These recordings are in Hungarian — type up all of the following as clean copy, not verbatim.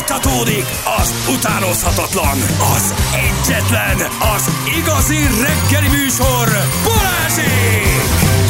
Folytatódik az utánozhatatlan, az egyetlen, az igazi reggeli műsor, Balázsék!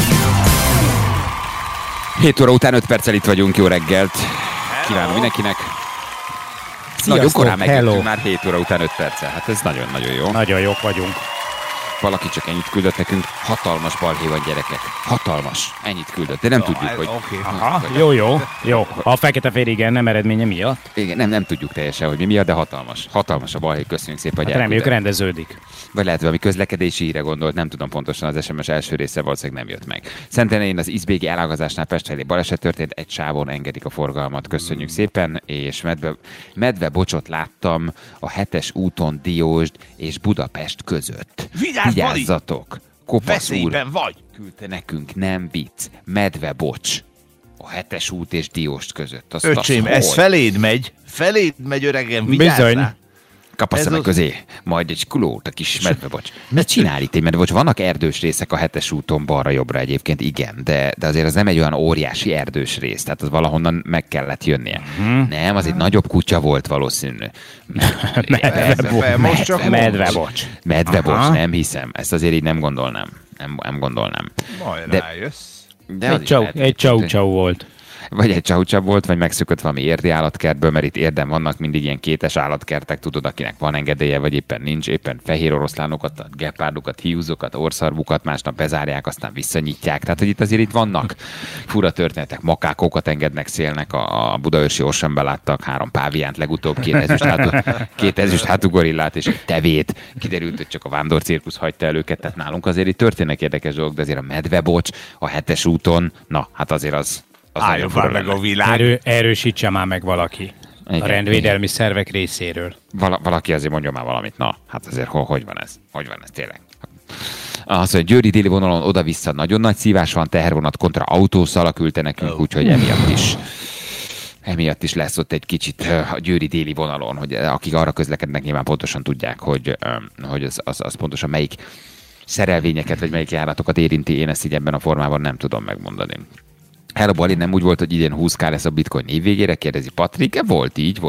7 óra után 5 perccel itt vagyunk, jó reggelt! Kívánok mindenkinek! Nagyon korán megjöttünk, már 7 óra után 5 perccel, hát ez nagyon-nagyon jó. Nagyon jók vagyunk. Valaki csak ennyit küldött nekünk, hatalmas balhé van, gyerekek. Hatalmas, ennyit küldött, de nem tudjuk, hogy... Okay. Aha, jó. A fekete-fehér igen, nem eredménye miatt. Igen, nem tudjuk teljesen, hogy mi miatt, de hatalmas a balhé, köszönjük szépen, hogy reméljük rendeződik. Vagy lehet, valami közlekedési híre gondolt, nem tudom pontosan, az SMS első része valószínűleg nem jött meg. Szentenén az Izbégi elágazásnál Pest felé baleset történt, egy sávon engedik a forgalmat, köszönjük szépen, és medvebocsot láttam a 7-es úton Diósd és Budapest között. Vigyázzatok! Kopasz úr vagy! küldte nekünk, nem vicc, medvebocs a 7-es út és Diósd között. Öcsém, ez feléd megy öregem, vigyázzál! Bizony. Kap a szemek közé, majd egy kulót, a kis medvebocs. Mit csinál itt egy medvebocs? Vannak erdős részek a 7-es úton balra-jobbra egyébként, igen, de azért az nem egy olyan óriási erdős rész, tehát az valahonnan meg kellett jönnie. Nem, az egy nagyobb kutya volt valószínű. Medvebocs. Medvebocs, nem hiszem. Ezt azért így nem gondolnám. Nem gondolnám. Majd rájössz. Egy csau volt. Vagy egy csaucsa volt, vagy megszökött valami érdi állatkertből, mert itt érden vannak mindig ilyen kétes állatkertek, tudod, akinek van engedélye, vagy éppen nincs, éppen fehér oroszlánokat, gepárdokat, hiúzokat, orszarvukat, másnap bezárják, aztán visszanyitják. Tehát, hogy itt vannak fura történetek, makákokat engednek szélnek, a budaörsi Orsanban láttak 3 páviánt, legutóbb 2 ezüst hátú gorillát és egy tevét. Kiderült, hogy csak a vándorcirkusz hagyta el őket, tehát nálunk azért itt történnek érdekes dolgok, de azért a medvebocs a 7-es úton, na, hát azért az álljon már meg a világ. Erősítse már meg valaki. Igen, a rendvédelmi szervek részéről. Valaki azért mondja már valamit. Na, hát azért hogy van ez? Hogy van ez tényleg? Az, hogy Győri déli vonalon oda-vissza nagyon nagy szívás van, tehervonat kontra autószala küldte nekünk, úgyhogy emiatt is lesz ott egy kicsit a Győri déli vonalon, hogy akik arra közlekednek, nyilván pontosan tudják, hogy az pontosan melyik szerelvényeket, vagy melyik járatokat érinti. Én ezt így ebben a formában nem tudom megmondani. Hello, Bali, nem úgy volt, hogy idén 20K lesz a bitcoin évvégére? Kérdezi Patrik. Volt így.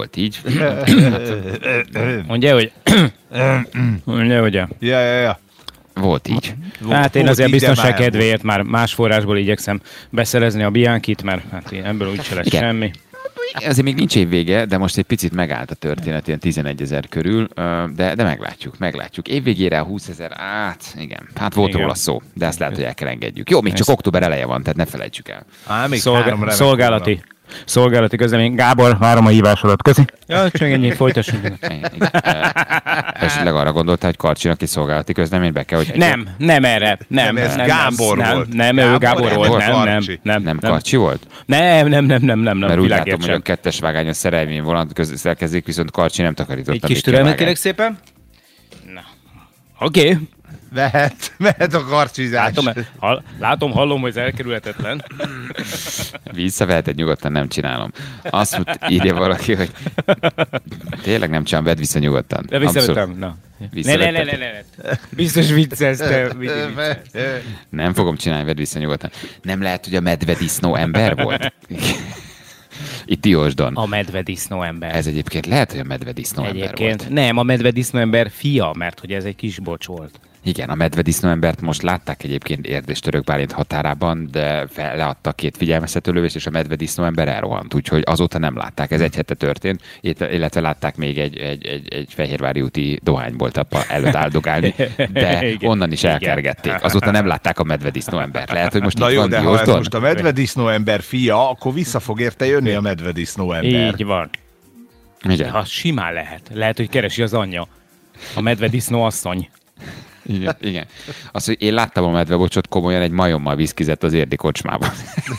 Mondja, hogy... Ja. Volt így. Hát én azért biztonság kedvéért már más forrásból igyekszem beszerezni a Bianchit, mert hát ebből úgyse lesz semmi. Azért még nincs évvége, de most egy picit megállt a történet, ilyen 11 000 körül, de meglátjuk. Évvégére a 20 000, igen, hát volt róla szó, de ezt lehet, hogy el kell engedjük. Jó, még csak október eleje van, tehát ne felejtsük el. Szolgálati közlemény. Gábor, várom a hívásodat. Köszi. Ja, csak ennyi, folytassuk. Esetleg arra gondoltál, hogy Karcsinak is szolgálati közlemény be kell, hogy... Nem erre. Nem, ez Gábor volt. Nem, Gábor volt. Nem Karcsi volt? Nem. Mert úgy látom, hogy a 2-es vágányos szerelmény volant közlekezik, viszont Karcsi nem takarította. Egy kis türelmet kérek szépen. Na. Oké. Mehet a karcsizás. Hallom, hogy ez elkerülhetetlen. Visszaveheted nyugodtan, nem csinálom. Azt írja valaki, hogy tényleg nem csinálom, vedd vissza nyugodtan. De visszavettem, na. Ne. Biztos viccelsz, te. Nem fogom csinálni, vedd vissza nyugodtan. Nem lehet, hogy a medvedisznó ember volt? Itt Diósdon. A medvedisznó ember. Ez egyébként lehet, hogy a medvedisznó ember volt. Nem, a medvedisznó ember fia, mert hogy ez egy kis bocs volt. Igen, a medvedisznó embert most látták egyébként Érd és Török Bálint határában, de leadtak 2 figyelmeztetőlövést, és a medvedisznó ember elrohant, úgyhogy azóta nem látták. Ez egy hete történt, illetve látták még egy Fehérvári úti dohányboltap előtt áldogálni, de onnan is elkergették. Azóta nem látták a medvedisznó embert. Lehet, hogy most na itt jó, van de Diósdon. ha most a medvedisznó ember fia, akkor vissza fog érte jönni a medvedisznó ember. Így van. Igen. Ha simán lehet. Lehet, hogy keresi az anyja. A medvedisznó asszony. Igen. Azt, hogy én láttam a medvebocsot, komolyan egy majommal viszkizett az érdi kocsmában.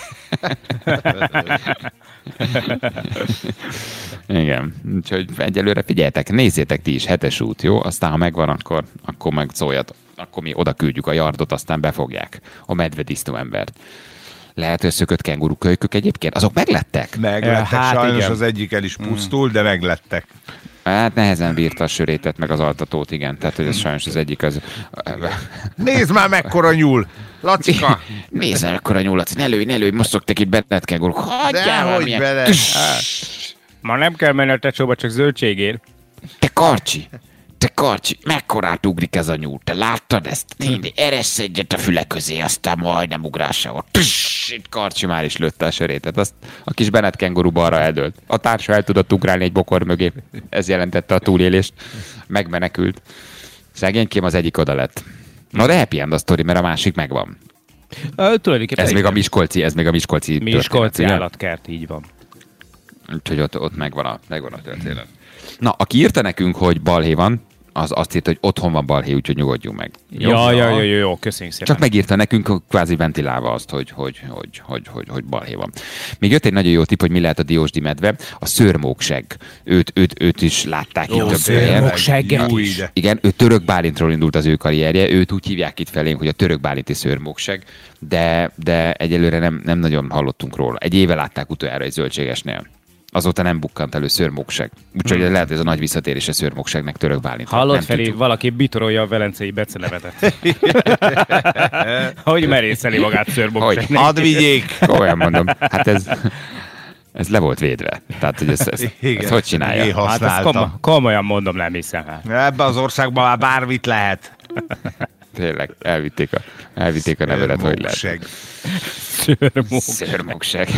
Igen. Úgyhogy egyelőre figyeljetek, nézzétek ti is, 7-es út, jó? Aztán, ha megvan, akkor meg szóljatok. Akkor mi oda küldjük a yardot, aztán befogják a medvedisznó embert. Lehet, hogy szökött kengurukölykök egyébként? Azok meglettek? Meglettek, sajnos igen. Az egyik el is pusztul, de meglettek. Hát nehezen bírta a sörétet, meg az altatót, igen. Tehát, hogy ez sajnos az egyik az... Nézd már, mekkora nyúl! Lacika! Nézd már, mekkora nyúl, Laci. Ne lőj, most szoktak itt benned kenguruk. Hagyjál valamilyen! Dehogy bele! Ma nem kell menni a tecsóba, csak zöldségért. Te Karcsi, mekkorát ugrik ez a nyúl? Te láttad ezt? Tényleg, eresz egyet a füle közé, aztán majdnem ugrása. Itt Karcsi már is lőtte a sörétet. Azt a kis Bennett kenguru balra eldőlt. A társa el tudott ugrálni egy bokor mögé. Ez jelentette a túlélést. Megmenekült. Szegénykém az egyik oda lett. Na de happy end a sztori, mert a másik megvan. Ez még a Miskolci állatkert, így van. Úgyhogy ott megvan a történet. Na, aki írta nekünk, hogy balhé van, az azt írta, hogy otthon van balhé, úgyhogy nyugodjunk meg. Jó, köszönjük szépen. Csak megírta nekünk, kvázi ventilálva azt, hogy balhé van. Még jött egy nagyon jó tipp, hogy mi lehet a diósdi medve, a szőrmóksegg. Őt is látták itt több helyen. Igen, ő Török Bálintról indult az ő karrierje, őt úgy hívják itt felénk, hogy a Török Bálinti szőrmóksegg, de egyelőre nem nagyon hallottunk róla. Egy éve látták utoljára egy zöldségesnél. Azóta nem bukkant elő szőrmóksegg. Úgyhogy lehet, hogy ez a nagy visszatérése szőrmókseggnek Török Bálint. Hallott Feri, valaki bitorolja a velencei becelevetet. Hogy merészeli magát szőrmókseggnek? Hadd vigyék! Olyan mondom. Hát ez le volt védve. Tehát, hogy ezt hogy csinálja? Hát ezt komolyan mondom, nem hiszem. Ebben az országban már bármit lehet. Tényleg, elvitték a nevedet, hogy lehet. Szőrmóksegg.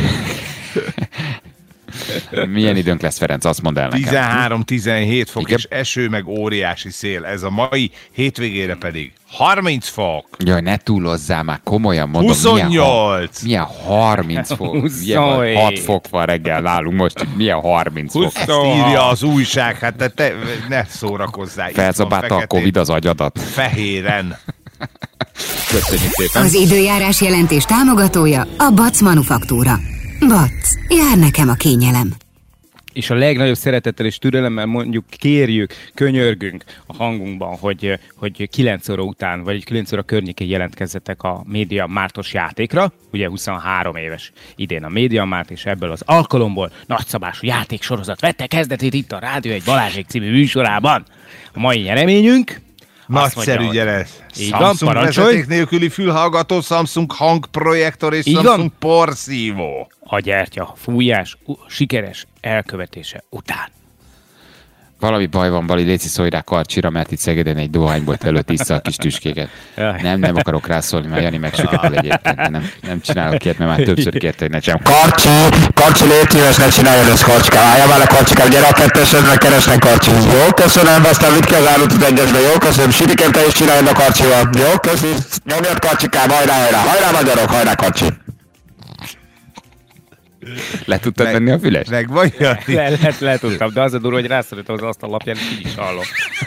Milyen időnk lesz, Ferenc? Azt mondd el nekem. 13-17 fok és eső, meg óriási szél. Ez a mai hétvégére pedig 30 fok. Jaj, ne túlozzál már, komolyan mondom. 28. Milyen 30 fok? Milyen 6 fok van reggel nálunk most. Milyen 30 fok? Ezt írja az újság, hát te ne szórakozzál. Felzabálta a Covid az agyadat. Fehéren. Köszönjük szépen. Az időjárás jelentés támogatója a Bac Manufaktúra. Bac, jár nekem a kényelem. És a legnagyobb szeretettel és türelemmel mondjuk, kérjük, könyörgünk a hangunkban, hogy 9 óra után, vagy 9 óra környékén jelentkezzetek a Média Mártos játékra. Ugye 23 éves idén a Média Márt, és ebből az alkalomból nagyszabású játéksorozat vette kezdetét itt a Rádió egy Balázsék című műsorában. A mai nyereményünk... Nagyszerű, gyere! Samsung vezeték nélküli fülhallgató, Samsung hangprojektor és Samsung porszívó. A gyertya fújás sikeres elkövetése után. Valami baj van, Bali, léci szólj rá Karcsira, mert itt Szegeden egy dohányból előtt iszza a kis tüskéket. Nem akarok rászólni, mert Jani megsüketel egyébként. Nem csinálok ilyet, mert már többször kérte, hogy ne csinálom. Karcsi, légy szíves, ne csináljon ezt, Karcsikám. Álljál már le, Karcsikám, gyere a kettesre, keresnek, Karcsi. Jó, köszönöm, aztán vidd ki az állut az egyesbe. Jó, köszönöm, Sirikem, te is csináljon a Karcsival. Jó, köszönöm. Nyomjad, Karcsikám, hajrá, magyarok, hajrá, Karcsi. Le tudtad venni a füles? Megvan, Jani? Le tudtam, de az a durva, hogy rászorítva az asztallapján, így is hallom.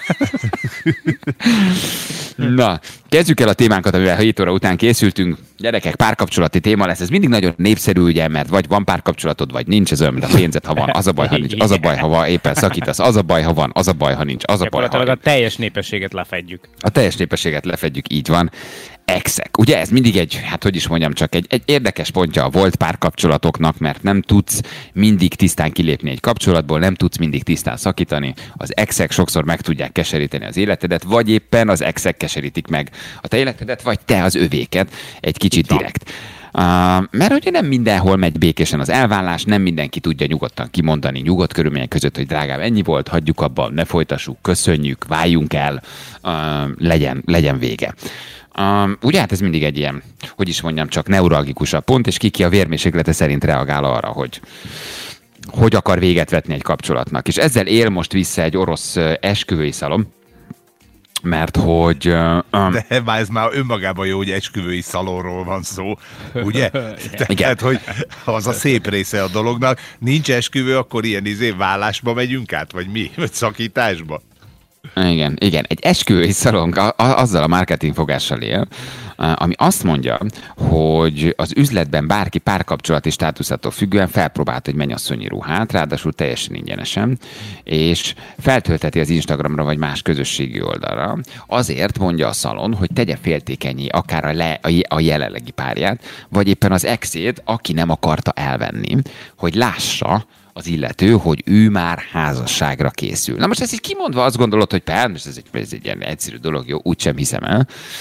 Na, kezdjük el a témánkat, amivel 7 óra után készültünk. Gyerekek, párkapcsolati téma lesz. Ez mindig nagyon népszerű, ugye, mert vagy van párkapcsolatod, vagy nincs, ez olyan, mint a pénzed, ha van, az a baj, ha nincs, az a baj, ha van, éppen szakítasz, az a baj, ha van, az a baj, ha nincs, az a baj, ha nincs. A teljes népességet lefedjük. A teljes népességet lefedjük, így van. Exek. Ugye ez mindig egy, hát hogy is mondjam, csak egy érdekes pontja a volt párkapcsolatoknak, mert nem tudsz mindig tisztán kilépni egy kapcsolatból, nem tudsz mindig tisztán szakítani. Az exek sokszor meg tudják keseríteni az életedet, vagy éppen az exek keserítik meg a te életedet, vagy te az övéket egy kicsit direkt. Mert ugye nem mindenhol megy békésen az elvállás, nem mindenki tudja nyugodtan kimondani, nyugodt körülmények között, hogy drágám, ennyi volt, hagyjuk abba, ne folytassuk, köszönjük, váljunk el, legyen vége. Ugye hát ez mindig egy ilyen, hogy is mondjam, csak neuralgikusabb pont, és ki a vérmérséklete szerint reagál arra, hogy akar véget vetni egy kapcsolatnak. És ezzel él most vissza egy orosz esküvői szalon, mert hogy... De ez már önmagában jó, hogy esküvői szalonról van szó, ugye? Tehát, hogy az a szép része a dolognak. Nincs esküvő, akkor ilyen vállásba megyünk át, vagy mi? Vagy szakításba? Igen. Egy esküvői szalon azzal a marketingfogással él, ami azt mondja, hogy az üzletben bárki párkapcsolati státuszától függően felpróbált egy mennyasszonyi ruhát, ráadásul teljesen ingyenesen, és feltölteti az Instagramra vagy más közösségi oldalra. Azért mondja a szalon, hogy tegye féltékenyé akár a jelenlegi párját, vagy éppen az exét, aki nem akarta elvenni, hogy lássa az illető, hogy ő már házasságra készül. Na most ezt így kimondva azt gondolod, hogy persze, ez egy ilyen egyszerű dolog, jó, úgysem hiszem el.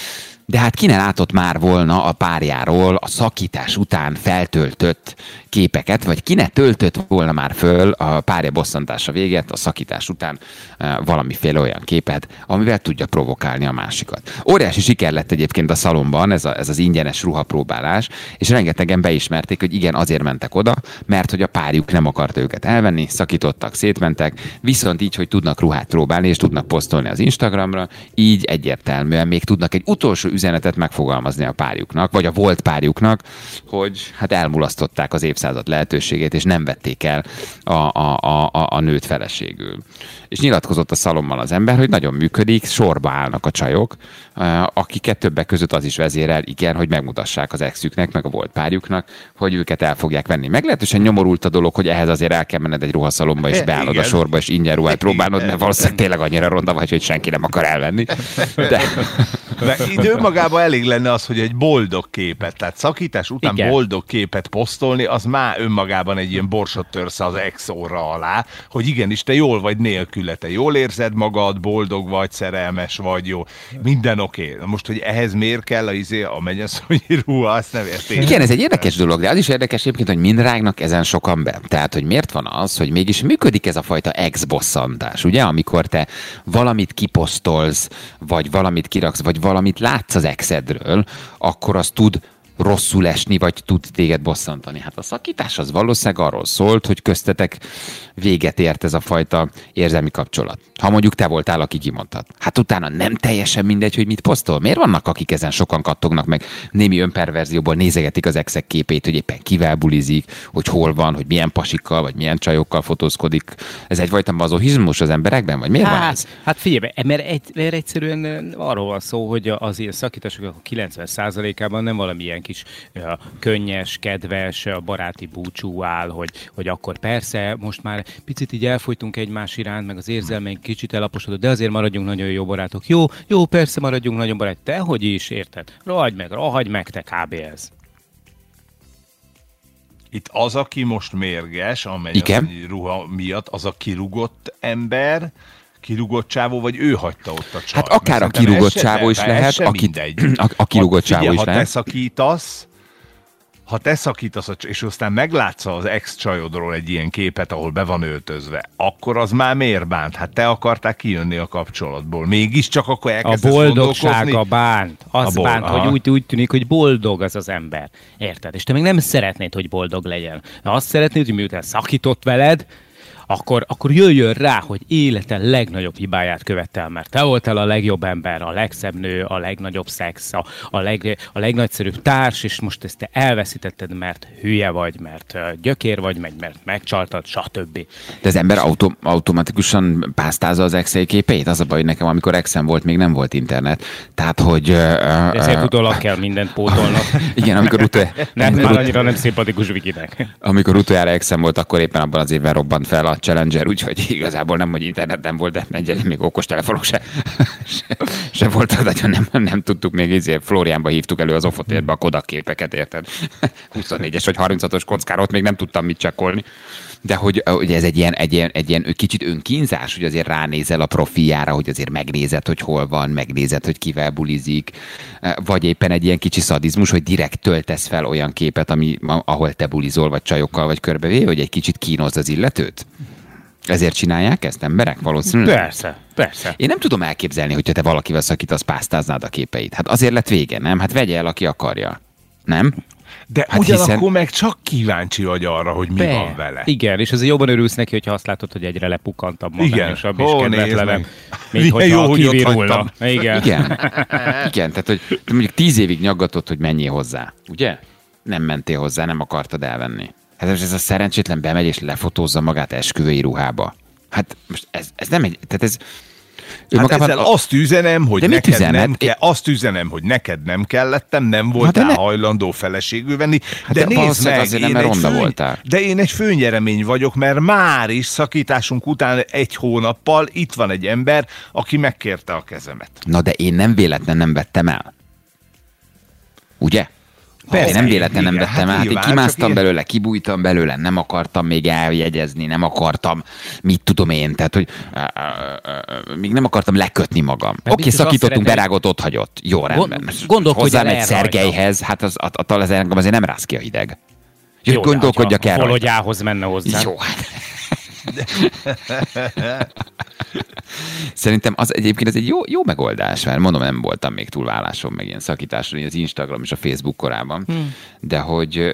De hát ki ne látott már volna a párjáról a szakítás után feltöltött képeket, vagy ki ne töltött volna már föl a párja bosszantása véget a szakítás után valamiféle olyan képet, amivel tudja provokálni a másikat. Óriási siker lett egyébként a szalomban ez az ingyenes ruhapróbálás, és rengetegen beismerték, hogy igen, azért mentek oda, mert hogy a párjuk nem akarta őket elvenni, szakítottak, szétmentek, viszont így, hogy tudnak ruhát próbálni, és tudnak posztolni az Instagramra, így egyértelműen még tudnak egy utolsó üzenetet megfogalmazni a párjuknak, vagy a volt párjuknak, hogy hát elmulasztották az évszázad lehetőségét, és nem vették el a nőt feleségül. És nyilatkozott a szalommal az ember, hogy nagyon működik, sorba állnak a csajok, akiket többek között az is vezérel, igen, hogy megmutassák az exüknek, meg a volt párjuknak, hogy őket el fogják venni. Meglehetősen nyomorult a dolog, hogy ehhez azért el kell menned egy ruhaszalomba, és beállod a sorba, és ingyen ruhát próbálnod, mert valószínűleg tényleg annyira ronda vagy, hogy senki nem akar elvenni. De idő magában elég lenne az, hogy egy boldog képet, tehát szakítás után Igen. boldog képet posztolni, az már önmagában egy ilyen borsot törsz az ex orra alá, hogy igenis te jól vagy nélküle, te jól érzed magad, boldog vagy, szerelmes vagy, jó, minden oké. Most, hogy ehhez miért kell a mennyasszonyi ruha, azt nem értem. igen, ez egy érdekes dolog, de az is érdekes egyébként, hogy mind rágnak ezen sokan be. Tehát, hogy miért van az, hogy mégis működik ez a fajta ex-bosszantás, ugye? Amikor te valamit kiposztolsz, vagy valamit kiraksz, vagy valamit látsz az exedről, akkor az tud rosszul esni, vagy tud téged bosszantani. Hát a szakítás az valószínűleg arról szólt, hogy köztetek véget ért ez a fajta érzelmi kapcsolat. Ha mondjuk te voltál, aki kimondtad. Hát utána nem teljesen mindegy, hogy mit posztol. Miért vannak, akik ezen sokan kattognak meg, némi önperverzióból nézegetik az exek képét, hogy éppen kivel bulizik, hogy hol van, hogy milyen pasikkal, vagy milyen csajokkal fotózkodik. Ez egyfajta mazochizmus az emberekben, vagy miért van ez? Hát figyelj, mert egyszerűen arról van szó, hogy az ilyen szakítások a 90%-ában nem valamilyen kis könnyes, kedves, baráti búcsú áll, hogy akkor persze, most már picit így elfolytunk egymás iránt, meg az érzelmeink kicsit elaposodott, de azért maradjunk nagyon jó barátok. Jó, persze maradjunk nagyon barátok. Te hogy is, érted? Rohagy meg, te kb. Ez. Itt az, aki most mérges, a mennyasszonyi ruha miatt, az a kirúgott ember, kirúgott csávó, vagy ő hagyta ott a csajt? Hát akár a kirúgott csávó is lehet, a kirúgott csávó is ha lehet. te szakítasz, és aztán meglátsz az ex-csajodról egy ilyen képet, ahol be van öltözve, akkor az már miért bánt? Hát te akartál kijönni a kapcsolatból. Mégiscsak akkor elkezdesz A boldogsága gondolkozni? bánt. Az bánt, hogy úgy tűnik, hogy boldog az ember. Érted? És te még nem szeretnéd, hogy boldog legyen. Azt szeretnéd, hogy miután szakított veled, akkor jöjjön rá, hogy élete legnagyobb hibáját követte el, mert te voltál a legjobb ember, a legszebb nő, a legnagyobb szex, a legnagyszerűbb társ, és most ezt te elveszítetted, mert hülye vagy, mert gyökér vagy, mert megcsaltad, stb. De az ember automatikusan pásztázza az exei képeit? Az a baj, hogy nekem, amikor exem volt, még nem volt internet. Tehát, hogy... Ezért utólag kell mindent pótolnak. Igen, amikor Nem, már annyira nem szimpatikus Vikinek. Amikor utoljára exem volt, akkor éppen abban az évben robbant fel a Challenger, úgyhogy igazából nem, hogy internet nem volt, de egyébként még okostelefonok se voltak, nagyon nem tudtuk még, Floriánba hívtuk elő az Ofotérbe a Kodak képeket, érted? 24-es vagy 36-os kockára, ott még nem tudtam mit csekkolni. De hogy ez egy ilyen kicsit önkínzás, hogy azért ránézel a profiljára, hogy azért megnézed, hogy hol van, megnézed, hogy kivel bulizik, vagy éppen egy ilyen kicsi szadizmus, hogy direkt töltesz fel olyan képet, ahol te bulizol, vagy csajokkal, vagy körbevéve, hogy egy kicsit kínozd az illetőt? Ezért csinálják ezt emberek valószínűleg? Persze. Én nem tudom elképzelni, hogyha te valakivel szakítasz, pásztáznád a képeit. Hát azért lett vége, nem? Hát vegye el, aki akarja. Nem? De hát ugyanakkor meg csak kíváncsi vagy arra, hogy mi van vele. Igen, és azért jobban örülsz neki, hogyha azt látod, hogy egyre lepukkantabb, magányosabb és kedvetlenebb, mint milyen hogyha jó, kivirulna. Igen, tehát hogy mondjuk 10 évig nyaggatott, hogy menjél hozzá, ugye? Nem mentél hozzá, nem akartad elvenni. Hát ez a szerencsétlen bemegy és lefotózza magát esküvői ruhába. Hát most ez nem egy... Tehát ez... Hát ezzel azt üzenem, hogy neked nem kell, azt üzenem, hogy neked nem kellettem, nem voltál hajlandó feleségül venni, de nézd meg, én egy főnyeremény vagyok, mert már is szakításunk után 1 hónappal itt van egy ember, aki megkérte a kezemet. Na de én nem véletlen nem vettem el. Ugye? Persze, nem véletlenül nem vettem át, én nyilván, kimásztam belőle, kibújtam belőle, nem akartam még eljegyezni, nem akartam, mit tudom én, tehát, hogy még nem akartam lekötni magam. Oké, szakítottunk, Berágot ott hagyott. Jó, rendben. Hozzámegy Szergejhez, hát az engem azért nem rász ki a hideg. Jó, gondolkodjak el. Volodjához menne hozzá. Jó. Szerintem az egyébként ez egy jó megoldás, mert mondom, nem voltam még túl váláson, meg ilyen szakításon, az Instagram és a Facebook korában, de hogy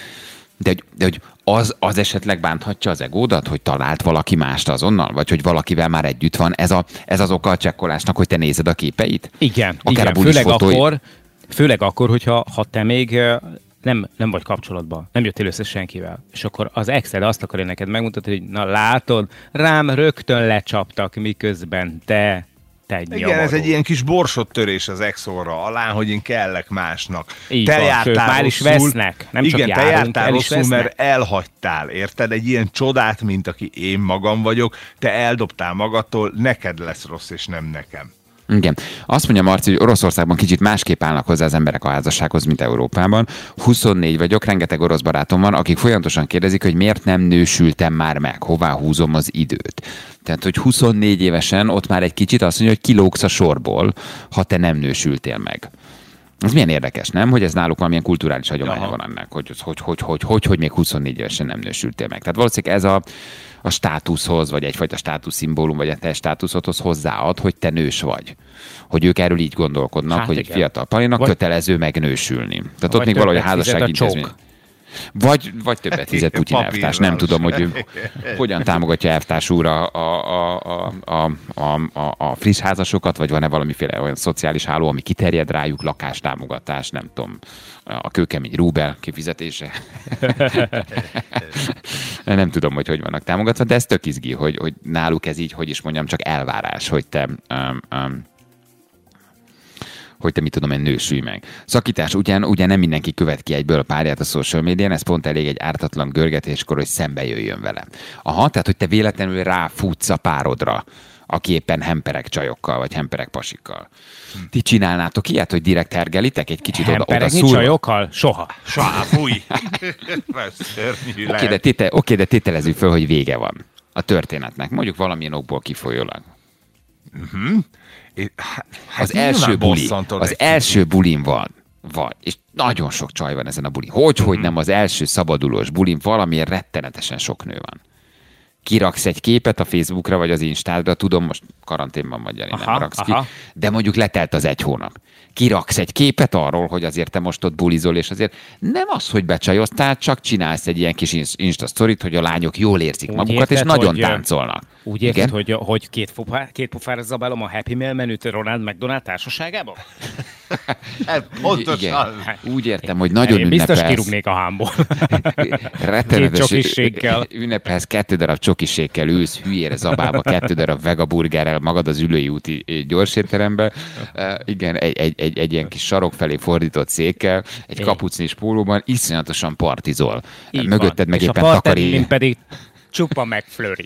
az esetleg bánthatja az egódat, hogy talált valaki mást azonnal, vagy hogy valakivel már együtt van, ez az oka a csekkolásnak, hogy te nézed a képeit? Igen, akár igen. Főleg akkor, hogyha te még nem vagy kapcsolatban, nem jöttél össze senkivel, és akkor az exed azt akarja neked megmutatni, hogy na látod, rám rögtön lecsaptak, miközben te igen, nyavaró. ez egy ilyen kis borsot-törés az exorra alá, hogy én kellek másnak. Így te van, jártál már is rosszul, vesznek, nem igen, csak te járunk, jártál el is rosszul, vesznek. mert elhagytál, érted? Egy ilyen csodát, mint aki én magam vagyok, te eldobtál magadtól, neked lesz rossz, és nem nekem. Igen. Azt mondja Marci, hogy Oroszországban kicsit másképp állnak hozzá az emberek a házassághoz, mint Európában. 24 vagyok, rengeteg orosz barátom van, akik folyamatosan kérdezik, hogy miért nem nősültem már meg, hová húzom az időt. Tehát, hogy 24 évesen ott már egy kicsit azt mondja, hogy kilógsz a sorból, ha te nem nősültél meg. Ez milyen érdekes, nem? Hogy ez náluk valamilyen kulturális hagyománya van ennek, hogy még 24 évesen nem nősültél meg. Tehát valószínűleg ez a státuszhoz, vagy egyfajta státuszszimbólum, vagy a te státuszodhoz hozzáad, hogy te nős vagy. Hogy ők erről így gondolkodnak, hogy egy fiatal palinak kötelező megnősülni. Tehát ott még valahogy a házassági intézmény. Vagy többet fizet Putyin elvtárs. Nem tudom, hogy ő hogyan támogatja elvtárs úr a friss házasokat, vagy van-e valamiféle olyan szociális háló, ami kiterjed rájuk, lakástámogatás, nem tudom, a kőkemény rubel kifizetése. Nem tudom, hogy vannak támogatva, de ez tök izgi, hogy náluk ez így, hogy is mondjam, csak elvárás, hogy te mit tudom én, nősülj meg. Szakítás ugye nem mindenki követ ki egyből a párját a social médián, ez pont elég egy ártatlan görgetéskor, hogy szembe jöjjön vele. Aha, tehát hogy te véletlenül ráfutsz a párodra, aki éppen hemperek csajokkal, vagy hemperek pasikkal. Ti csinálnátok ilyet, hogy direkt hergelitek egy kicsit oda szúrva? Csajokkal? Soha. Fúj! Oké, de tételezzük föl, hogy vége van a történetnek. Mondjuk valamilyen okból kifolyólag. Hát az első bulin van, és nagyon sok csaj van ezen a bulin. Hogy nem az első szabadulós bulin, valamiért rettenetesen sok nő van. Kiraksz egy képet a Facebookra, vagy az Instádra, tudom, most karanténban vagy, nem raksz ki, de mondjuk letelt az 1 hónap. Kiraksz egy képet arról, hogy azért te most ott bulizol, és azért nem az, hogy becsajoztál, csak csinálsz egy ilyen kis Insta-sztorit, hogy a lányok jól érzik magukat, és nagyon táncolnak. Úgy érted, hogy két pofára zabálom a Happy Meal menüt Ronald McDonald társaságában? Pontosan. Igen. Úgy értem, hogy nagyon ünnepelsz. Biztos kirúgnék a hámból. Rettenetes ünnepelsz, 2 darab csokisékkel ülsz, hülyére zabálva, 2 darab vegaburgerrel magad az Ülői úti gyorsétterembe. Igen, egy ilyen kis sarok felé fordított székkel, egy kapucnis pólóban, iszonyatosan partizol. Mögötted meg éppen takari... pedig csupa McFlurry.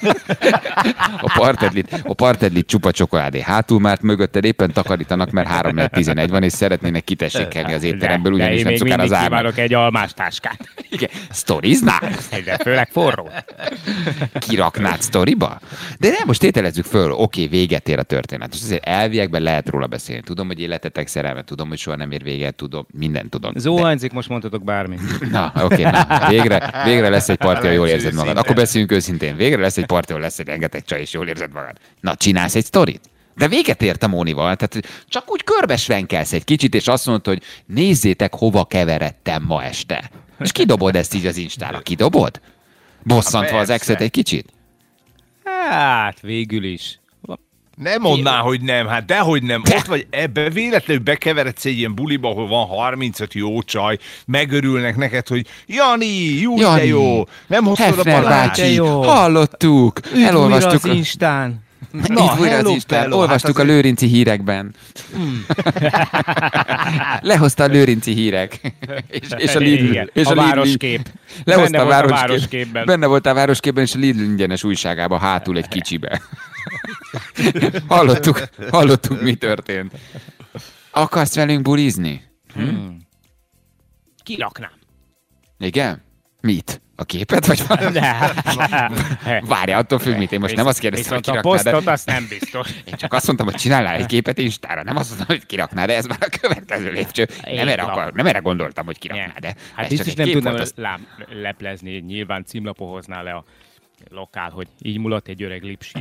A partedlit csupa csokoládé hátul, mert mögötted éppen takarítanak, mert 3-11 van, és szeretnének kitessékelni az étteremből, ugyanis nem sokára zárnak. De én még mindig egy almás táskát. Igen, sztoriznál? De főleg forró. Kiraknád sztoriba? De nem, most tételezzük föl, oké, véget ér a történet. És azért elviekben lehet róla beszélni. Tudom, hogy életetek szerelmet, tudom, hogy soha nem ér véget, tudom, mindent tudom. Zuhanyzik, most mondhatok bármit. Na, oké, végre lesz egy parti, jól érzed magad. Akkor beszéljünk őszintén. Végre lesz egy parti, lesz egy rengeteg csaj, és jól érzed magad. Na, csinálsz egy sztorit? De véget ért a Mónival, tehát csak úgy körbesvenkelsz egy kicsit, és azt mondod, hogy nézzétek, hova keveredtem ma este. És kidobod ezt így az Instára. Kidobod? Bosszantva az exet egy kicsit? Hát, végül is. Nem mondná, hogy nem, hát dehogy nem. Ott vagy ebbe véletlenül bekeveredsz egy ilyen buliba, ahol van 35 jó csaj, megörülnek neked, hogy Jani, de jó, nem hoztad a bácsi, hallottuk, elolvastuk az Instán. Olvastuk a lőrinci hírekben. Lehozta a lőrinci hírek. És a Lidl. És a városkép. Lehozta a városképben. Benne volt a városképben, és a Lidl ingyenes újságában hátul egy kicsibe. Hallottuk, mi történt. Akarsz velünk bulizni? kiraknám. Igen? Mit? A képet? Vagy várja, attól függ, mit. Én most nem azt kérdeztem, hogy kiraknád. kiraknád. A posztot azt nem biztos. Én csak azt mondtam, hogy csinálnál egy képet Instára. Nem azt mondtam, hogy kiraknád, de ez már a következő lépcső. Nem erre gondoltam, hogy kiraknád, de hát biztos nem tudnám leplezni, nyilván címlapon hozná le a lokál, hogy így mulat egy öreg lipsi.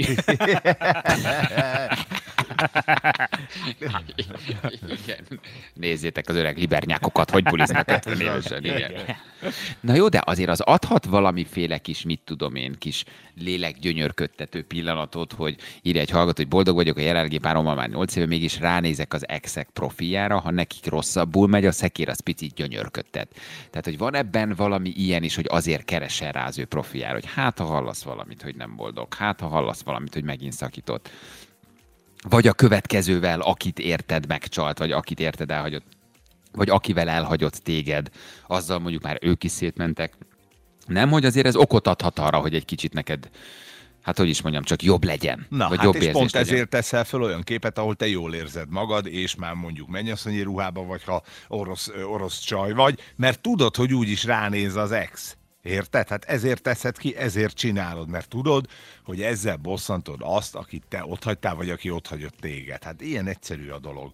Igen. Nézzétek az öreg libernyákokat, hogy buliznak 50 évesen. Igen. Na jó, de azért az adhat valamiféle kis, mit tudom én, kis lélekgyönyörködtető pillanatot, hogy írja egy hallgató, hogy boldog vagyok a jelenlegi párommal már 8 éve, mégis ránézek az exek profiljára, ha nekik rosszabbul megy, a szekér az picit gyönyörködtet. Tehát, hogy van ebben valami ilyen is, hogy azért keresel rá az ő profiljára, hogy hát ha hallasz valamit, hogy nem boldog, hát ha hallasz valamit, hogy megint szakított. Vagy a következővel, akit érted megcsalt, vagy akit érted elhagyott, vagy akivel elhagyott téged, azzal mondjuk már ők is szétmentek. Nem, hogy azért ez okot adhat arra, hogy egy kicsit neked, hát hogy is mondjam, csak jobb legyen. Na, vagy hát jobb és pont legyen. ezért teszel fel olyan képet, ahol te jól érzed magad, és már mondjuk mennyasszonyi ruhában vagy, ha orosz csaj vagy, mert tudod, hogy úgyis ránéz az ex. Érted? Hát ezért teszed ki, ezért csinálod, mert tudod, hogy ezzel bosszantod azt, akit te otthagytál, vagy aki otthagyott téged. Hát ilyen egyszerű a dolog.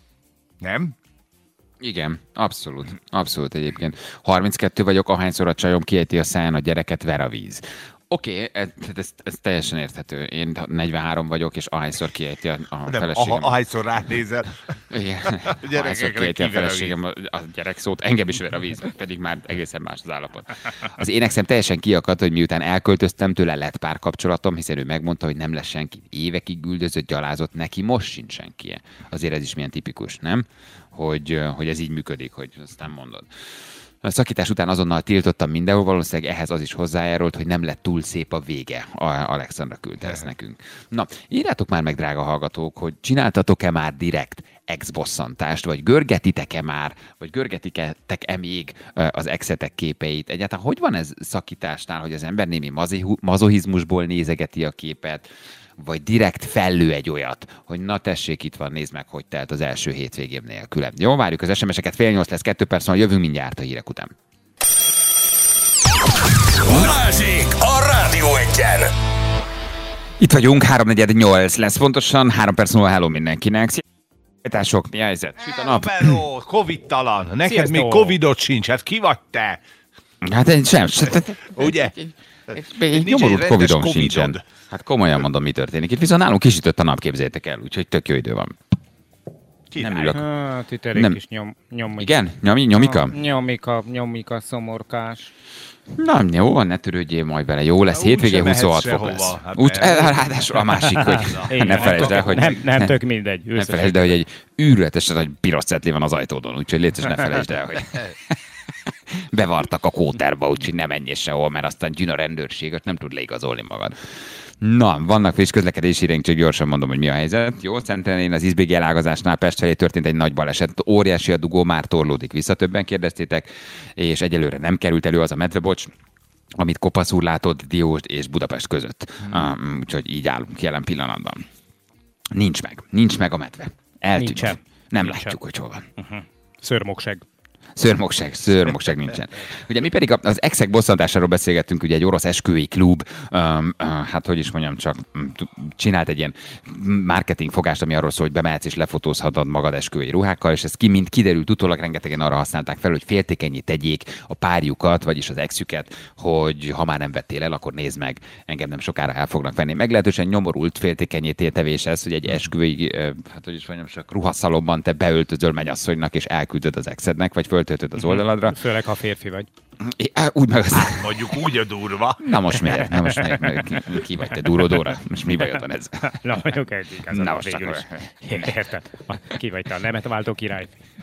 Nem? Igen, abszolút. Abszolút egyébként. 32 vagyok, ahányszor a csajom kiejti a száján a gyereket, ver a víz. Oké, ez teljesen érthető. Én 43 vagyok, és ahányszor kiejti a feleségem. Ahányszor ránézel. Igen, ahányszor kiejti a feleségem a gyerek szót, engem is ver a víz, pedig már egészen más az állapot. Az én exem teljesen kiakadt, hogy miután elköltöztem, tőle lett párkapcsolatom, hiszen ő megmondta, hogy nem lesz senki. Évekig güldözött, gyalázott, neki most sincs senkie. Azért ez is milyen tipikus, nem? Hogy ez így működik, hogy azt nem mondod. A szakítás után azonnal tiltottam mindenhol, valószínűleg ehhez az is hozzájárult, hogy nem lett túl szép a vége. Alexandra küldte ezt nekünk. Na, írjátok már meg, drága hallgatók, hogy csináltatok-e már direkt ex-bosszantást, vagy görgetitek-e már, vagy görgetitek-e még az exetek képeit? Egyáltalán hogy van ez szakításnál, hogy az ember némi mazohizmusból nézegeti a képet, vagy direkt fellő egy olyat, hogy na tessék, itt van, nézd meg, hogy telt az első hétvégém nélkülem. Jó, várjuk az SMS-eket, 7:30 lesz, 2 perc, szóval jövünk mindjárt a hírek után. Balázsék a Rádió Egyen! Itt vagyunk, 3:48 lesz pontosan, 3 perc múlva hello mindenkinek. Szia, mi helyzet? Süt a nap. Hello, Covid-talan. Neked Sziasztok. még Covidot sincs, hát ki vagy te? Hát én sem. Ugye? Egy Nincs nyomorult egy rendes Covidom Covidod. sincsen. Hát komolyan mondom, mi történik. Itt viszont nálunk kisütött a nap, képzeljétek el, úgyhogy tök jó idő van. Nem ülök. Hát itt elég Nem. kis nyomik. Igen? Nyomika? Nyomika, szomorkás. Na, jó van, ne törődjél majd vele. Jó lesz, hétvégén Úgyse 26 mehetsz fok lesz. sehova. Hát Úgy, nem. ráadásul a másik, hogy ne felejtsd el, hogy... Nem tök mindegy. Ne felejtsd el, hogy egy űrületesen nagy piros cetli van az ajtódon, úgyhogy légy szíves, ne felejtsd el, hogy bevartak a kóterba, úgyhogy nem menjél sehol, mert aztán jön a rendőrség, nem tud leigazolni magad. Na, vannak friss közlekedési híreink, csak gyorsan mondom, hogy mi a helyzet. Jó, Szentendrén az Izbégi elágazásnál Pest felé történt egy nagy baleset. Óriási a dugó, már torlódik vissza, többen kérdeztétek, és egyelőre nem került elő az a medvebocs, amit Kopasz úr látott Diósd és Budapest között. Úgyhogy így állunk jelen pillanatban. Nincs meg a medve. Eltűnt. Nincsen. Nem Nincsen. látjuk, hogy hol van. Szörmogság. Szörmogság nincsen. Ugye mi pedig az exek bosszantásáról beszélgettünk, ugye egy orosz esküvői klub, hát hogy is mondjam, csak csinált egy ilyen marketing fogást, ami arról szól, hogy bemehetsz és lefotózhatod magad esküvői ruhákkal, és ez mint kiderült utólag, rengetegen arra használták fel, hogy féltékenyé tegyék a párjukat, vagyis az exüket, hogy ha már nem vettél el, akkor nézd meg, engem nem sokára el fognak venni. Meglehetősen nyomorult féltékenyé tevés ez, hogy egy esküvői, hát hogy is mondjam, csak ruhaszalomban te beöltözöl mennyasszonynak és elküldöd az exednek, vagy föltöltöd az oldaladra. Főleg, ha férfi vagy. Úgy meg aztán... Mondjuk úgy a durva. Na most miért? Ki vagy te, Duró Dóra? Most mi bajod van ez? Na, mondjuk egy igazad. Na most végül akkor... is. Érted? Ki vagy te a nemetváltó király?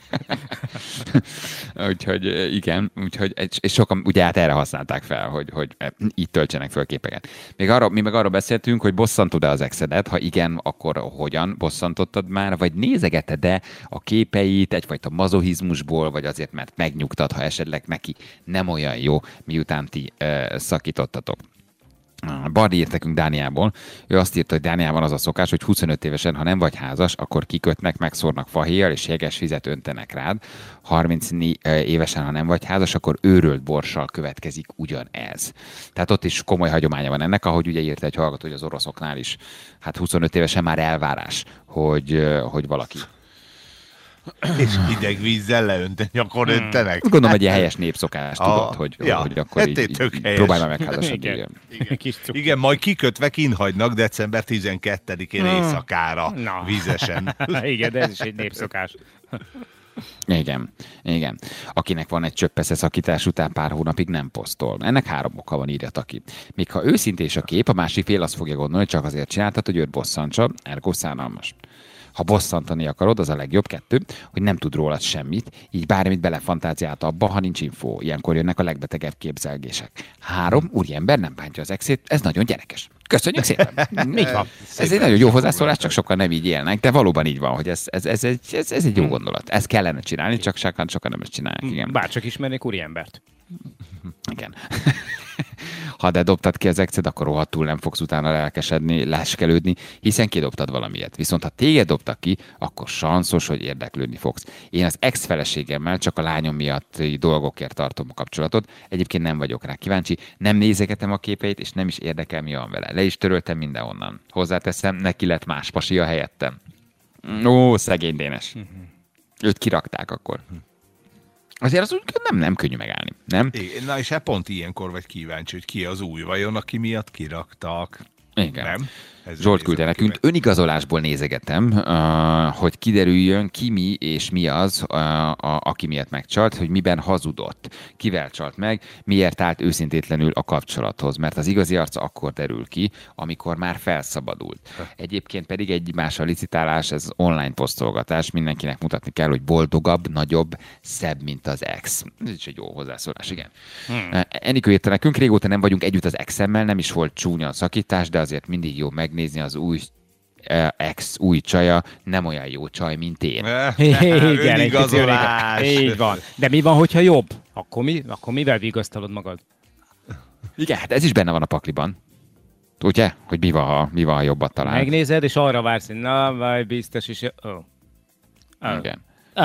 Úgyhogy igen, és sokan ugye hát erre használták fel, hogy így töltsenek föl képeket. Mi meg arról beszéltünk, hogy bosszantod-e az exedet, ha igen, akkor hogyan bosszantottad már, vagy nézegeted-e a képeit egyfajta mazohizmusból, vagy azért, mert megnyugtad, ha esetleg neki nem olyan jó, miután ti szakítottatok. Barni írt nekünk Dániából. Ő azt írta, hogy Dániában az a szokás, hogy 25 évesen, ha nem vagy házas, akkor kikötnek, megszórnak fahéjjal és jeges vizet öntenek rád. 30 évesen, ha nem vagy házas, akkor őrölt borssal következik ugyanez. Tehát ott is komoly hagyománya van ennek, ahogy ugye írta egy hallgató, hogy az oroszoknál is, hát 25 évesen már elvárás, hogy valaki. És hideg vízzel leönteni, akkor öntenek. Gondolom, egy ilyen helyes népszokás, tudod, hogy akkor hát így próbálj meg megházasodni. Igen, majd kikötve kinhagynak december 12-én éjszakára vízesen. Igen, de ez is egy népszokás. Igen. Akinek van egy csöppesze szakítás után pár hónapig nem posztol. Ennek 3 oka van, írja Taki. Még ha őszintés a kép, a másik fél azt fogja gondolni, hogy csak azért csináltad, hogy őt bosszantsa, ergo szánalmas. Ha bosszantani akarod, az a legjobb 2, hogy nem tud rólad semmit, így bármit belefantáziált abba, ha nincs infó. Ilyenkor jönnek a legbetegebb képzelgések. 3, úriember nem bántja az exét, ez nagyon gyerekes. Köszönjük szépen. Így van. Ez egy nagyon jó hozzászólás, csak sokan nem így élnek, de valóban így van, hogy ez egy jó gondolat. Ezt kellene csinálni, csak sokan nem ezt csinálják. Igen. Bárcsak ismernék úriembert. Igen. Ha de dobtad ki az exed, akkor rohadtul nem fogsz utána lelkesedni, leskelődni, hiszen kidobtad valamiért. Viszont ha téged dobtak ki, akkor sanszos, hogy érdeklődni fogsz. Én az ex-feleségemmel csak a lányom miatti dolgokért tartom a kapcsolatot. Egyébként nem vagyok rá kíváncsi, nem nézegetem a képeit, és nem is érdekel, mi van vele. Le is töröltem mindenhonnan. Hozzáteszem, neki lett más pasia helyettem. Ó, szegény Dénes. Őt kirakták akkor. Azért az úgy nem könnyű megállni, nem? Igen, na és hát pont ilyenkor vagy kíváncsi, hogy ki az új vajon, aki miatt kiraktak. Igen. Nem? Zsolt küldte nekünk. Önigazolásból nézegetem, hogy kiderüljön, ki mi és mi az, aki miatt megcsalt, hogy miben hazudott, kivel csalt meg, miért állt őszintétlenül a kapcsolathoz, mert az igazi arca akkor derül ki, amikor már felszabadult. Egyébként pedig egy más a licitálás, ez online posztolgatás, mindenkinek mutatni kell, hogy boldogabb, nagyobb, szebb, mint az ex. Ez is egy jó hozzászólás, igen. Enikő írta nekünk, régóta nem vagyunk együtt az exemmel, nem is volt csúnya a szakítás, de azért mindig jó megnézni az új ex új csaja, nem olyan jó csaj, mint én. Igen, Önigazolás. Így van. De mi van, hogyha jobb? Akkor mivel vigasztalod magad? Igen, hát ez is benne van a pakliban. Ugye? Hogy mi van, ha jobbat talál. Megnézed, és arra vársz, hogy na, vaj, biztos is. Igen.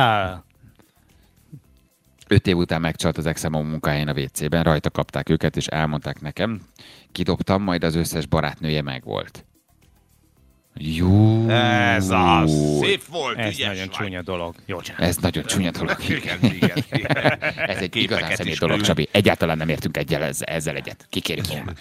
5 év után megcsalt az exem a munkahelyén a WC-ben, rajta kapták őket, és elmondták nekem. Kidobtam, majd az összes barátnője megvolt. Jó. Ez az. Szép volt, Ez ügyes nagyon vagy. csúnya dolog. Jó Ez nagyon csúnya dolog. Igen. Ez egy Képeket igazán is személy dolog, küld. Csabi. Egyáltalán nem értünk ezzel egyet. Kikérjük volna.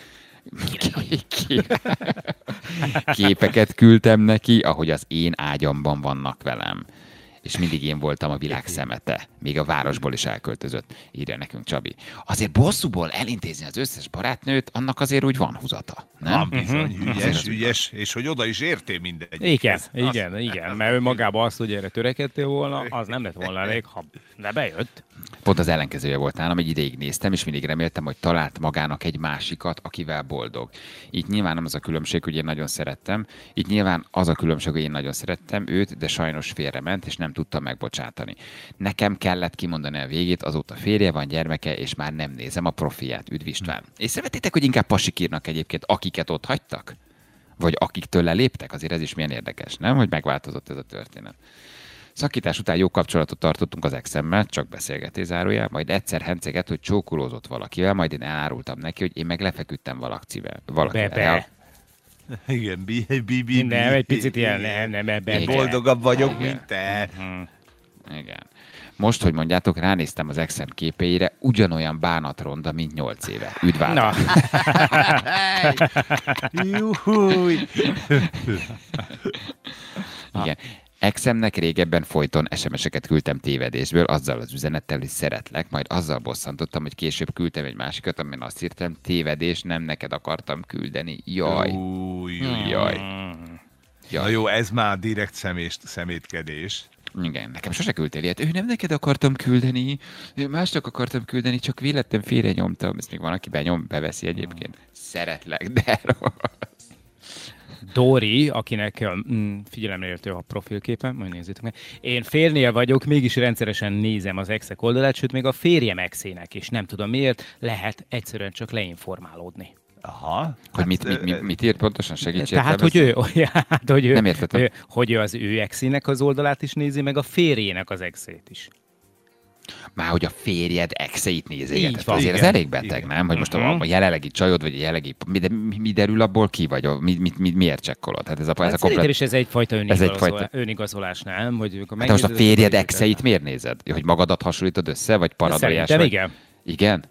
Képeket küldtem neki, ahogy az én ágyamban vannak velem. És mindig én voltam a világ szemete. Még a városból is elköltözött, írja nekünk Csabi. Azért bosszúból elintézni az összes barátnőt, annak azért úgy van húzata, nem? Nem bizony, ügyes, és hogy oda is értél mindegy. Igen, mert ő magában azt, hogy erre törekedtél volna, az nem lett volna elég, ha ne bejött. Pont az ellenkezője volt nálam, egy ideig néztem, és mindig reméltem, hogy talált magának egy másikat, akivel boldog. Így nyilván nem az a különbség, hogy én nagyon szerettem, így nyilván az a különbség, hogy én nagyon szerettem őt, de sajnos félrement, és nem tudtam megbocsátani. Nekem kellett kimondani a végét, azóta férje van, gyermeke, és már nem nézem a profilját. Üdv István. Észrevettétek, hogy inkább pasik írnak egyébként, akiket ott hagytak? Vagy akiktől leléptek? Azért ez is milyen érdekes, nem? Hogy megváltozott ez a történet. Szakítás után jó kapcsolatot tartottunk az exemmel, csak beszélgetés zárójel, majd egyszer henceget, hogy csókolózott valakivel, majd én elárultam neki, hogy én meg lefeküdtem valakivel. Igen, Nem, egy picit ilyen, nem. boldogabb vagyok, mint te. Igen. Most, hogy mondjátok, ránéztem az exem képeire, ugyanolyan bánatronda, mint 8 éve. Üdv Na, Juhúj. Igen. Exemnek régebben folyton SMS-eket küldtem tévedésből, azzal az üzenettel, hogy szeretlek, majd azzal bosszantottam, hogy később küldtem egy másikat, amin azt írtam, tévedés, nem neked akartam küldeni. Jaj. Jaj. Na jó, ez már direkt szemétkedés. Igen, nekem sose küldtél ilyet. Ő nem neked akartam küldeni, másnak akartam küldeni, csak véletlen félre nyomtam. Ezt még van, aki beveszi egyébként. Szeretlek, de rossz. Dori, akinek figyelemre értő a profilképen, majd nézzétek meg. Én férnél vagyok, mégis rendszeresen nézem az exek oldalát, sőt még a férjem exének is. Nem tudom miért, lehet egyszerűen csak leinformálódni. Aha. Hogy mit írt pontosan? Segíts Tehát, értelmezni. hogy ő, Nem értettem. hogy ő az ő exének az oldalát is nézi, meg a férjének az exét is. Már hogy a férjed exeit nézegetett. Így van. Azért ez Igen. elég beteg, Igen. nem? Hogy most a jelenlegi csajod, vagy a jelenlegi... Mi derül abból ki, vagy miért csekkolod? Hát ez a Szerintem komplet... is ez egyfajta egyfajta- önigazolás, nem? Hogy Hát most a férjed exeit miért nézed? Hogy magadat hasonlítod össze, vagy paranoiás Szerintem vagy? igen. Igen?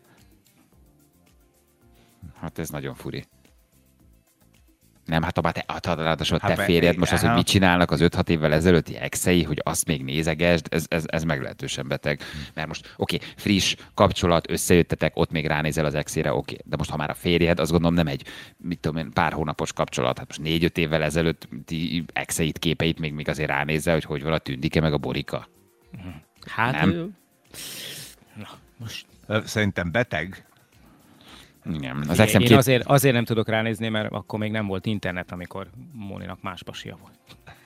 Hát ez nagyon furi. Nem, hát ráadásul te férjed most az, hogy mit csinálnak az 5-6 évvel ezelőtti exei, hogy azt még nézegesd, ez meglehetősen beteg. Mert most, friss kapcsolat, összejöttetek, ott még ránézel az exére, de most ha már a férjed, azt gondolom nem egy, mit tudom én, pár hónapos kapcsolat, hát most 4-5 évvel ezelőtti exeit, képeit még azért ránézel, hogy van a Tündike meg a Borika. Hát, Nem. Na, most... Szerintem beteg. Igen. Az Én azért nem tudok ránézni, mert akkor még nem volt internet, amikor Móninak más pasia volt.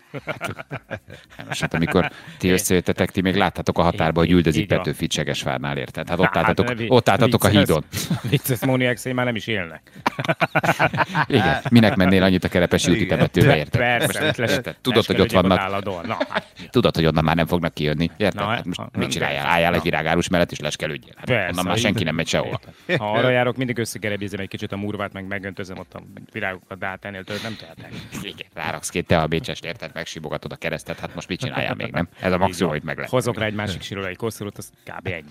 Hát amikor ti összejöttetek, ti még láttátok a határba, hogy üldözik Így van. Petőfit Segesvárnál, érted? Hát Hát, ott álltatok a hídon. Vicces, Móni exei már nem is élnek. Igen, minek mennél annyit a Kerepesi úti Igen. temetőbe, érted? Persze, Érted? Tudod, hogy ott vannak. Na, hát, Tudod, hogy onnan már nem fognak kijönni. Érted? Na, Hát most ha- mit csináljál? Álljál egy virágárus mellett, és leskelődjél. Hát Persze, onnan már így- senki nem megy sehova. ha arra járok, mindig összegerebézem egy kicsit a murvát, meg megöntözöm ott a virágokat, de hát ennél több nem tehetek. Igen, ráraksz 2 teabécsest, érted? Megsimogatod a keresztet, hát most mit csináljál még, nem? Ez a maximum, hogy meg lehet. Hozok rá egy másik sírról egy koszorút, az kb. Ennyi.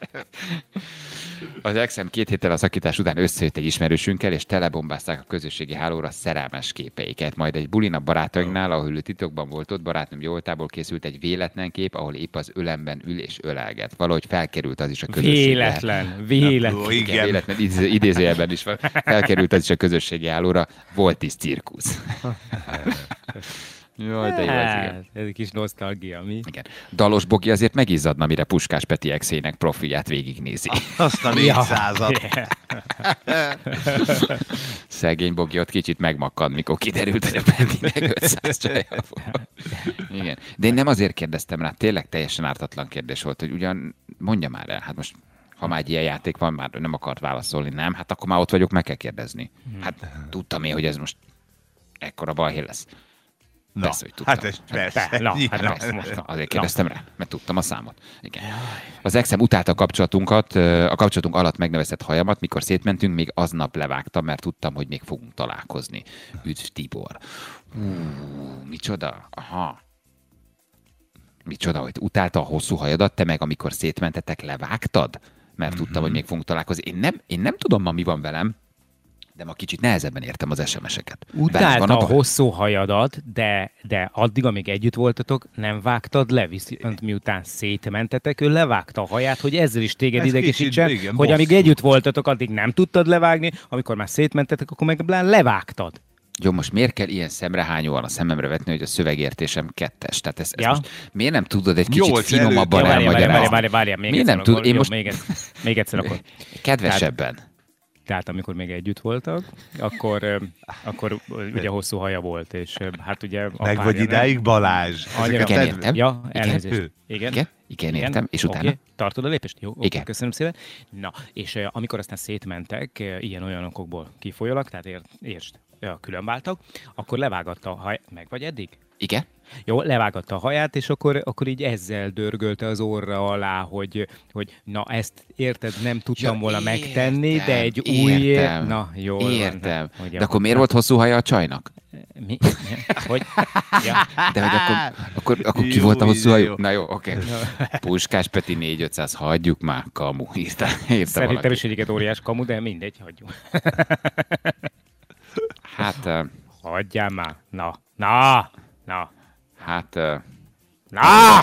Az exem 2 héttel a szakítás után összejött egy ismerősünkkel, és telebombázták a közösségi hálóra szerelmes képeiket. Majd egy bulin a barátainknál, ahol ő titokban volt ott, barátnőm jóvoltából készült egy véletlen kép, ahol épp az ölemben ül és ölelget. Valahogy felkerült az is a közösségi Véletlen. Ó, Igen, igen. véletlen, idézőjelben is van. Felkerült az is a közösségi hálóra, volt is cirkusz. Jaj, de jó ez, igen. Hát, ez egy kis nosztalgia, mi? Igen. Dalos Bogi azért megizzadna, mire Puskás Peti exének profilját végignézi. Azt a 400-at. Szegény Bogi ott kicsit megmakkad, mikor kiderült, hogy a Petinek 500 csaja volt. Igen. De én nem azért kérdeztem rá, tényleg teljesen ártatlan kérdés volt, hogy ugyan mondja már el, hát most ha már egy ilyen játék van, már nem akart válaszolni, nem? Hát akkor már ott vagyok, meg kell kérdezni. Hát tudtam én, hogy ez most ekkora balhé lesz. Na, Persze, hogy tudtam. hát ez persze. Na, nyilván. hát Persze, most azért kérdeztem rá, mert tudtam a számot. Igen. Az exem utálta a kapcsolatunkat, a kapcsolatunk alatt megnevezett hajamat, mikor szétmentünk, még aznap levágtam, mert tudtam, hogy még fogunk találkozni. Üdv Tibor. Micsoda? Aha. Micsoda, hogy utálta a hosszú hajadat, te meg amikor szétmentetek, levágtad? Mert tudtam, hogy még fogunk találkozni. Én nem tudom ma, mi van velem, de ma kicsit nehezebben értem az SMS-eket. Veled van Utálta a baj? hosszú hajadat, de addig, amíg együtt voltatok, nem vágtad le, viszont miután szétmentetek, ő levágta a haját, hogy ezzel is téged Ez idegesítsen, kicsit, igen, hogy amíg bosszú. együtt voltatok, addig nem tudtad levágni, amikor már szétmentetek, akkor meg levágtad. Jó, most miért kell ilyen szemrehányóan a szememre vetni, hogy a szövegértésem 2-es? Tehát ez Ja. most miért nem tudod egy kicsit 8 finomabban előtt. elmagyarázni? Várjál, még Miért egyszer nem tud? akkor, Én jó, most még egyszer akkor. kedvesebben. Tehát amikor még együtt voltak, akkor ugye hosszú haja volt, és hát ugye... a Meg vagy párja nem- idáig Balázs. Annyira- Igen, értem. Ja, Igen. elnézést. Igen. Igen, értem. És utána? Oké. Tartod a lépést? Jó, oké, Igen. köszönöm szépen. Na, és amikor aztán szétmentek, ilyen-olyan okokból kifolyólag, tehát értsd, különváltak, akkor levágatta a haj... Meg vagy eddig? Igen? Jó, levágatta a haját, és akkor így ezzel dörgölte az orra alá, hogy na ezt érted, nem tudtam Ja, volna értem, megtenni, de egy új... értem, Na, jól van. Értem. Ugye, De akkor miért volt hosszú haja a csajnak? Mi? Hogy? Ja. De hogy akkor ki Jó, volt a hosszú ide hajú? jó. Na jó, oké. Puskás Peti 4500, hagyjuk már, kamu. Írta Szerintem valaki. is egyiket óriás kamu, de mindegy, hagyjuk. Hát, Hagyjál már. Na. hát... Na!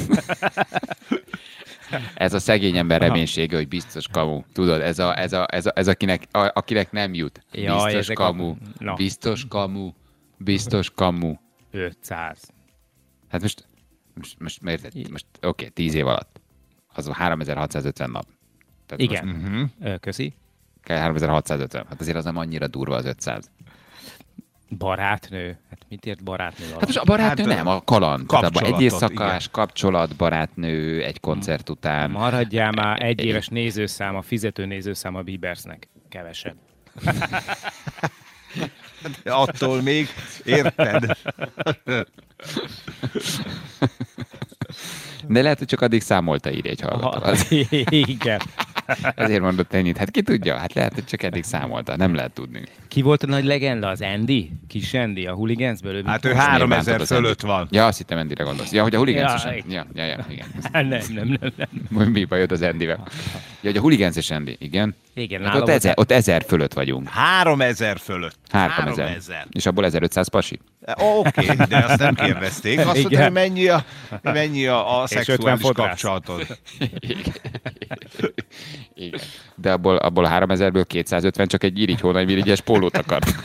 Ez a szegény ember reménysége, hogy biztos kamu. Tudod, ez akinek nem jut. Jaj, Biztos ezek a- kamu. Na. Biztos kamu. Biztos kamu. 500. Hát most miért? Most oké, 10 év alatt. Az 3650 nap. Tehát Igen. Most Köszi. kell 3650. Hát azért az nem annyira durva az 500. Barátnő. Hát mit ért barátnő alatt? Hát most a barátnő Hát, nem, a kaland. Tehát abban egy kapcsolatot, éjszakás kapcsolat, barátnő, egy koncert után. Maradjál már, 1 éves nézőszám, a fizető nézőszám a Biebersnek. Kevesebb. Attól még, érted? De lehet, hogy csak addig számolta írja egy hallgató. Igen. Ezért mondott ennyit. Hát ki tudja? Hát lehet, hogy csak eddig számolta. Nem lehet tudni. Ki volt a nagy legenda? Az Andy? Kis Andy a Hooligans-ből? Hát ő 3000 fölött van. Ja, azt hittem Andyre gondolsz. Ja, hogy a Hooligans Ja, is. Ja, igen. Nem. Mi baj jött az Andyvel? Ja, hogy a Hooligans és Andy, igen. Igen, Hát ott 1000 fölött vagyunk. 3000 fölött. 3000. És abból 1500 pasi? Oké, de azt nem kérdezték. Azt mondta, hogy mennyi a szexuális 50 kapcsolatod. Igen. De abból 3000-ből 250 csak egy irigy hónajvirigyes pólót akart.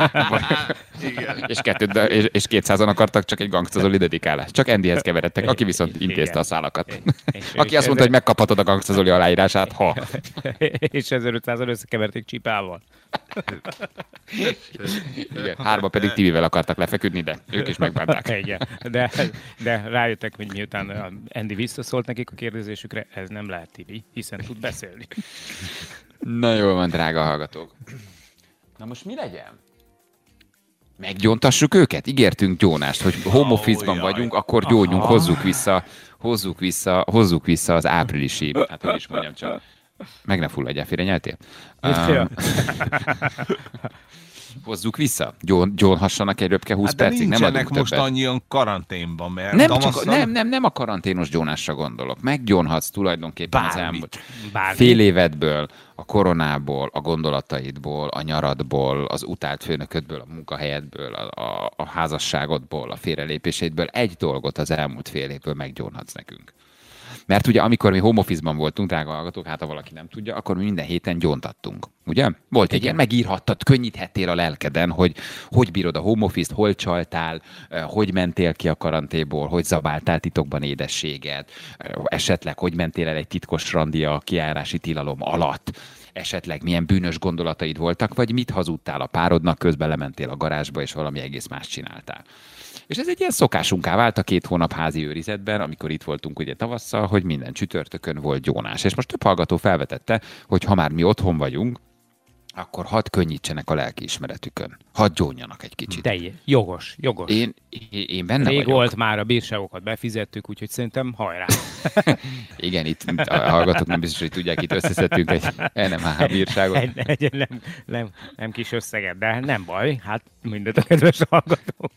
És 200-an akartak csak egy gangstazoli dedikálást. Csak Andyhez keveredtek, aki viszont intézte a szálakat. Aki azt mondta, hogy megkaphatod a gangstazoli aláírását, ha. És 1500-an összekeverték csipával. Igen, 3 pedig Tivivel akartak lefeküdni, de ők is megbánták. Igen. De rájöttek, hogy miután Andy visszaszólt nekik a kérdezésükre, ez nem lehet Tivi, hiszen tud beszélni. Na jól van, drága hallgatók. Na most mi legyen? Meggyóntassuk őket? Ígértünk gyónást, hogy home office-ban vagyunk, akkor gyógyunk, hozzuk vissza az áprilisi, hát hogy is mondjam csak. Meg ne fulladjál, félrenyeltél? Hozzuk vissza? Gyónhassanak egy röpke 20 percig? Nem adunk most többet. annyian karanténban, mert nem a karanténos gyónásra gondolok. Meggyónhatsz tulajdonképpen az elmúlt Bármit. fél évedből, a koronából, a gondolataidból, a nyaradból, az utált főnöködből, a munkahelyedből, a házasságodból, a félrelépéseidből egy dolgot az elmúlt fél évből meggyónhatsz nekünk. Mert ugye amikor mi home office-ban voltunk, drága hallgatók, hát ha valaki nem tudja, akkor mi minden héten gyóntattunk. Ugye? Volt egy ilyen, megírhattad, könnyíthettél a lelkeden, hogy bírod a home office-t, hol csaltál, hogy mentél ki a karanténból, hogy zabáltál titokban édességet, esetleg hogy mentél el egy titkos randia a kijárási tilalom alatt, esetleg milyen bűnös gondolataid voltak, vagy mit hazudtál a párodnak, közben lementél a garázsba, és valami egész más csináltál. És ez egy ilyen szokásunká vált a 2 hónap házi őrizetben, amikor itt voltunk ugye tavasszal, hogy minden csütörtökön volt gyónás. És most több hallgató felvetette, hogy ha már mi otthon vagyunk, akkor hadd könnyítsenek a lelkiismeretükön. Hadd gyónjanak egy kicsit. Jogos. Én benne Rég vagyok. volt már, a bírságokat befizettük, úgyhogy szerintem hajrá. Igen, itt a hallgatók nem biztos, hogy tudják, itt összeszedtünk egy NMH bírságot. Nem kis összeget, de nem baj. Hát mindent a kedves hallgatók.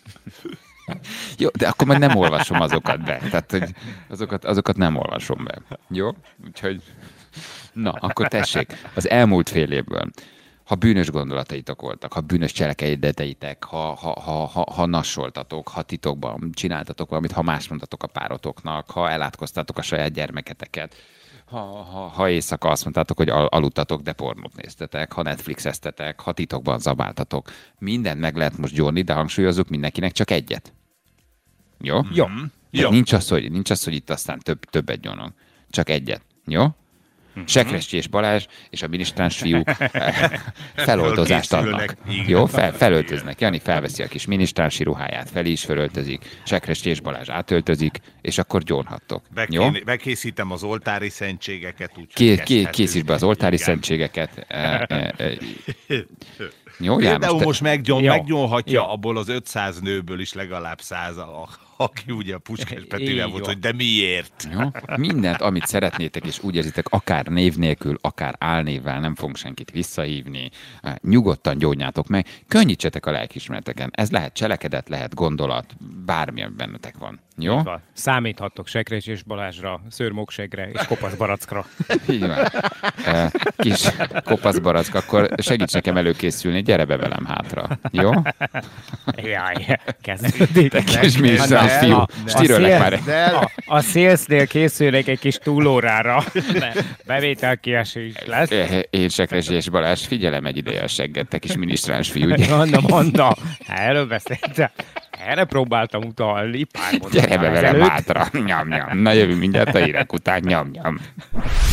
Jó, de akkor már nem olvasom azokat be. Tehát, hogy azokat nem olvasom be. Jó? Úgyhogy... Na, akkor tessék, az elmúlt fél évből, ha bűnös gondolataitok voltak, ha bűnös cselekedeteitek, ha nassoltatok, ha titokban csináltatok valamit, ha más mondtatok a párotoknak, ha elátkoztatok a saját gyermeketeket, ha éjszaka azt mondtátok, hogy aludtatok, de pornót néztetek, ha Netflixeztetek, ha titokban zabáltatok, mindent meg lehet most gyónni, de hangsúlyozzuk mindenkinek csak egyet. Jó? Jó. Nincs az, hogy itt aztán többet gyónunk. Csak egyet. Jó? Sekrestyi és Balázs és a minisztráns fiú feloltozást adnak. Jó, felöltöznek. Jani felveszi a kis minisztránsi ruháját, fel is felöltözik, Sekrestyi és Balázs átöltözik, és akkor gyónhattok. Jó? Megkészítem az oltári szentségeket. Készítsd be az oltári szentségeket. Jó, Például most meggyónhatja abból az 500 nőből is legalább 100, aki ugye a Puskás Petivel volt, hogy de miért? Jó? Mindent, amit szeretnétek, és úgy érzitek, akár név nélkül, akár álnévvel, nem fogunk senkit visszahívni, nyugodtan gyógyjátok meg, könnyítsetek a lelkiismereteken. Ez lehet cselekedet, lehet gondolat, bármi bennetek van. Jó? Számíthattok Sekrestyi és Balázsra, Szőrmóksegre és kopaszbarackra. Így van. Kis kopaszbarack, akkor segíts nekem előkészülni, gyere be velem hátra. Jó? Jaj, kezdődik. Te kis minisztráns fiú, stirölnek már. A Salesnél készülnek egy kis túlórára. Bevételkiesés lesz. Én Sekrestyi és Balázs, figyelem egy ideje a segget, te kis minisztráns fiú. Mondta. Erről beszéltem. Erre próbáltam utalni. Gyere be velem hátra. Nyam. Na jövünk mindjárt a hírek után. Nyam.